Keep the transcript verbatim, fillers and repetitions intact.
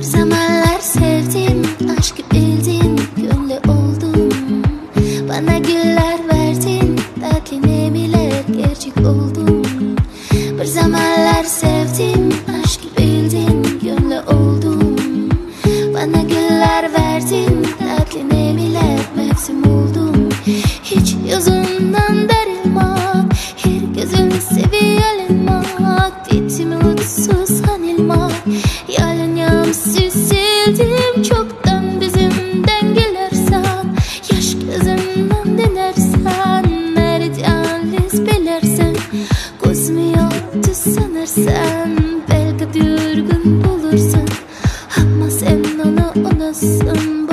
zamanlar sevdim, aşkı bildin, gönlü oldum. Bana güller verdin, belki nemiler gerçek oldum. Bir zamanlar sevdim, aşkı bildin, gönlü oldum. Bana güller verdin, belki nemiler mevsim oldum. Hiç yüzünden darılmak, her gözünü seviyormak, bitimi mutsuz sanılmak. Yalan yağmsız sildim çoktan bizimden gelirsen. Yaş gözümden dönersen, nereden biz bilirsen. Gözümü yoktu sanırsan, belki bir gün bulursun. Ama sen onu unutsun.